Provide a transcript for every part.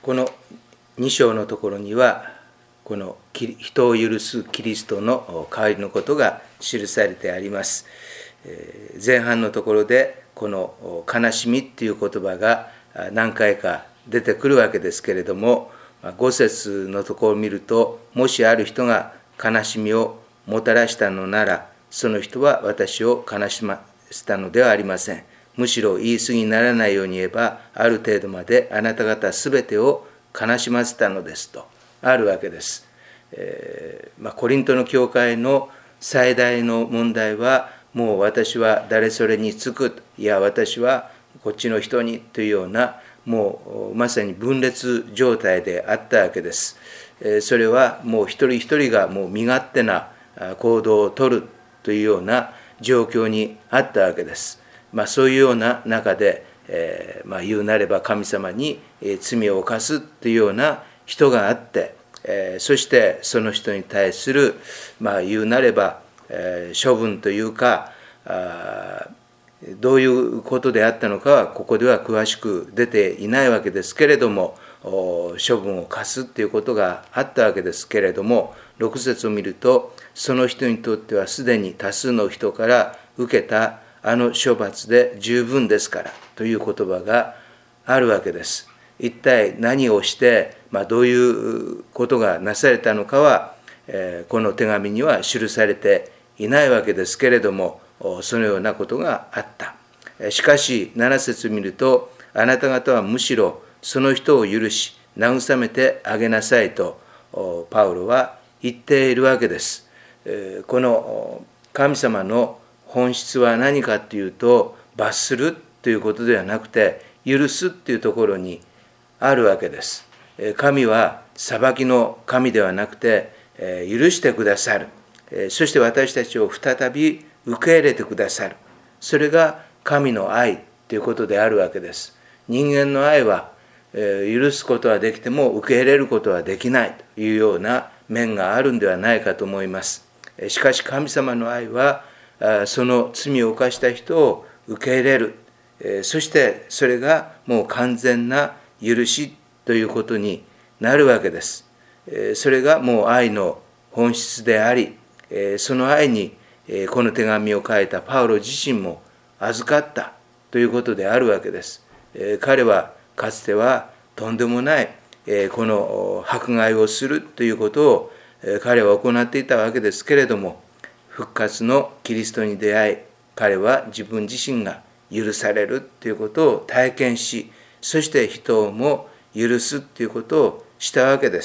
この2章のところには、この人を許すキリストの代わりのことが記されてあります。前半のところでこの悲しみっていう言葉が何回か出てくるわけですけれども、5節のところを見ると、もしある人が悲しみをもたらしたのなら、その人は私を悲しませたのではありません。むしろ言い過ぎにならないように言えば、ある程度まであなた方すべてを悲しませたのですとあるわけです。コリントの教会の最大の問題は、もう私は誰それにつく、いや私はこっちの人にというような、もうまさに分裂状態であったわけです。それはもう一人一人がもう身勝手な行動をとるというような状況にあったわけです。そういうような中で、言うなれば神様に罪を犯すというような人があって、そしてその人に対する、言うなれば処分というか、どういうことであったのかはここでは詳しく出ていないわけですけれども、処分を課すということがあったわけですけれども、6節を見ると、その人にとってはすでに多数の人から受けたあの処罰で十分ですからという言葉があるわけです。一体何をして、どういうことがなされたのかは、この手紙には記されていないわけですけれども、そのようなことがあった。しかし7節を見ると、あなた方はむしろその人を許し慰めてあげなさいとパウロは言っているわけです。この神様の本質は何かというと、罰するということではなくて許すというところにあるわけです。神は裁きの神ではなくて許してくださる。そして私たちを再び受け入れてくださる。それが神の愛ということであるわけです。人間の愛は許すことはできても受け入れることはできないというような面があるんではないかと思います。しかし神様の愛はその罪を犯した人を受け入れる。そしてそれがもう完全な許しということになるわけです。それがもう愛の本質であり、その愛にこの手紙を書いたパウロ自身も預かったということであるわけです。彼はかつてはとんでもないこの迫害をするということを彼は行っていたわけですけれども、復活のキリストに出会い、彼は自分自身が許されるということを体験し、そして人をも許すということをしたわけです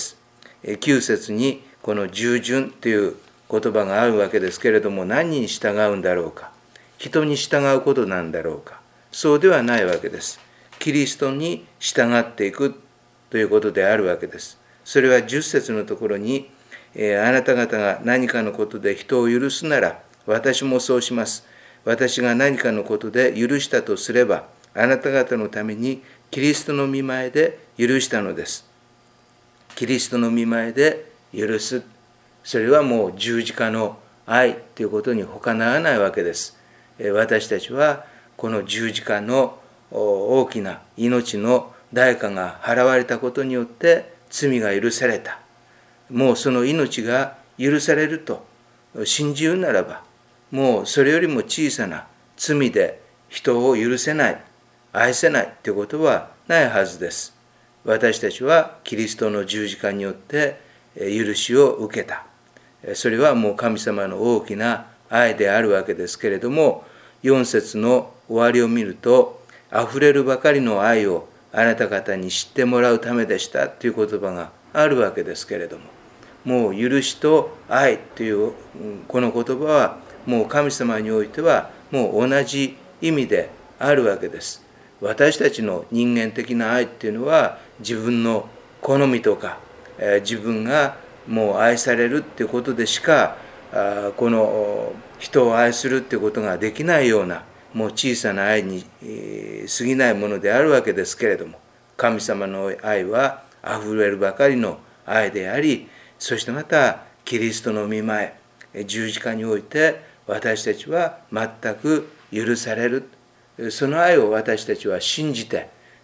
。9節にこの従順という言葉があるわけですけれども、何に従うんだろうか、人に従うことなんだろうか、そうではないわけです。キリストに従っていくということであるわけです。それは10節のところに、あなた方が何かのことで人を許すなら私もそうします。私が何かのことで許したとすれば、あなた方のためにキリストの御前で許したのです。キリストの御前で許す。それはもう十字架の愛ということに他ならないわけです。私たちはこの十字架の大きな命の代価が払われたことによって罪が許された。もうその命が許されると信じるならば、もうそれよりも小さな罪で人を許せない、愛せないということはないはずです。私たちはキリストの十字架によって許しを受けた。それはもう神様の大きな愛であるわけですけれども、4節の終わりを見ると、あふれるばかりの愛をあなた方に知ってもらうためでしたという言葉があるわけですけれども、もう許しと愛というこの言葉はもう神様においてはもう同じ意味であるわけです。私たちの人間的な愛っていうのは自分の好みとか自分がもう愛されるっていうことでしかこの人を愛するっていうことができないようなもう小さな愛に過ぎないものであるわけですけれども、神様の愛はあふれるばかりの愛であり、そしてまたキリストの御前十字架において私たちは全く許される。その愛を私たちは信じて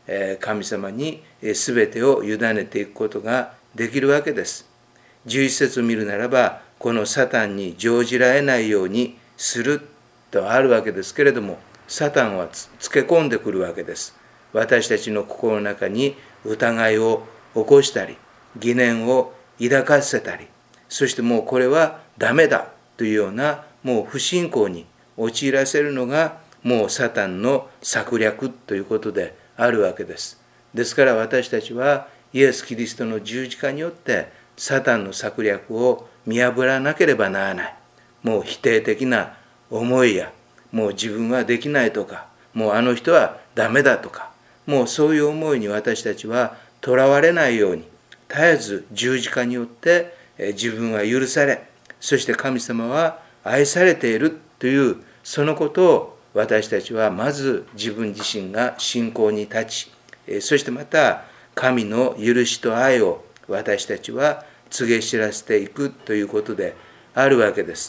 神様に全てを委ねていくことができるわけです。11節を見るならば、このサタンに乗じられないようにするとあるわけですけれども、サタンはつけ込んでくるわけです。私たちの心の中に疑いを起こしたり、疑念を抱かせたり、そしてもうこれはダメだというようなもう不信仰に陥らせるのがもうサタンの策略ということであるわけです。ですから私たちはイエス・キリストの十字架によってサタンの策略を見破らなければならない。もう否定的な思いや、もう自分はできないとか、もうあの人はダメだとか、もうそういう思いに私たちはとらわれないように、絶えず十字架によって自分は許され、そして神様は愛されているというそのことを私たちはまず自分自身が信仰に立ち、そしてまた神の許しと愛を私たちは告げ知らせていくということであるわけです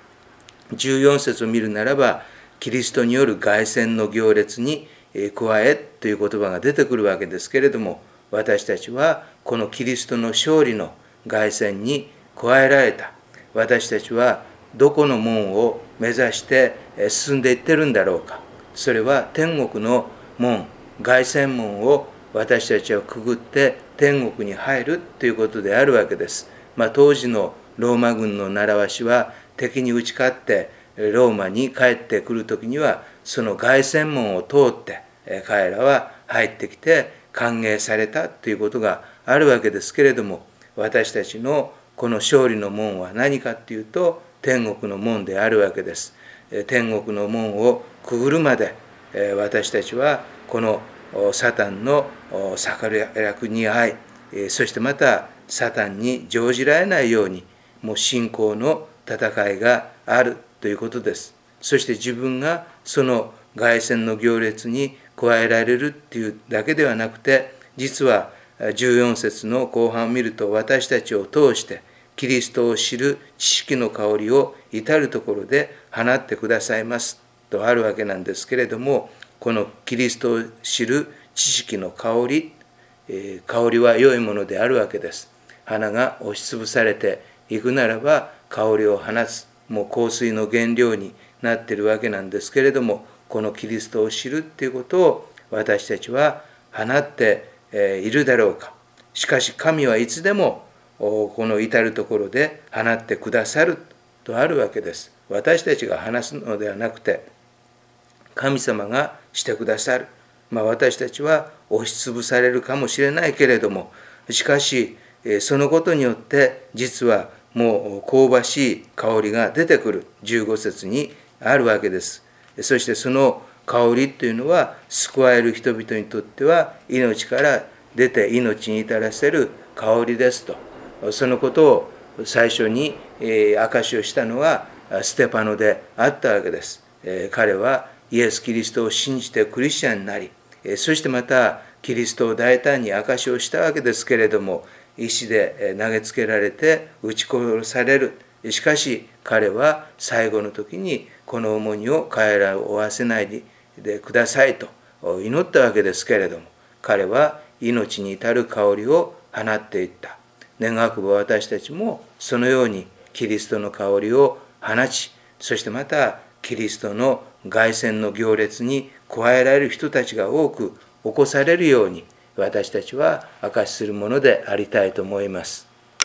。14節を見るならば、キリストによる凱旋の行列に加えという言葉が出てくるわけですけれども、私たちはこのキリストの勝利の凱旋に加えられた。私たちはどこの門を目指して進んでいってるんだろうか。それは天国の門、凱旋門を私たちはくぐって天国に入るということであるわけです。当時のローマ軍の習わしは敵に打ち勝ってローマに帰ってくるときにはその凱旋門を通って彼らは入ってきて歓迎されたということがあるわけですけれども、私たちのこの勝利の門は何かというと天国の門であるわけです。天国の門をくぐるまで私たちはこのサタンの策略に遭い、そしてまたサタンに乗じられないようにもう信仰の戦いがあるということです。そして自分がその凱旋の行列に加えられるっていうだけではなくて、実は14節の後半を見ると、私たちを通してキリストを知る知識の香りを至るところで放ってくださいますとあるわけなんですけれども、このキリストを知る知識の香り、香りは良いものであるわけです。花が押しつぶされていくならば香りを放つ、もう香水の原料になっているわけなんですけれども、このキリストを知るっていうことを私たちは放っているだろうか。しかし神はいつでもこの至るところで放ってくださるとあるわけです。私たちが放すのではなくて神様がしてくださる。私たちは押しつぶされるかもしれないけれども、しかしそのことによって実はもう香ばしい香りが出てくる15節にあるわけです。そしてその香りというのは救われる人々にとっては命から出て命に至らせる香りですと、そのことを最初に証しをしたのはステパノであったわけです。彼はイエス・キリストを信じてクリスチャンになり、そしてまたキリストを大胆に証しをしたわけですけれども、石で投げつけられて撃ち殺される。しかし彼は最後の時にこの重荷を彼らを負わせないでくださいと祈ったわけですけれども、彼は命に至る香りを放っていった。願くば私たちもそのようにキリストの香りを放ち、そしてまたキリストの凱旋の行列に加えられる人たちが多く起こされるように、私たちは証しするものでありたいと思います。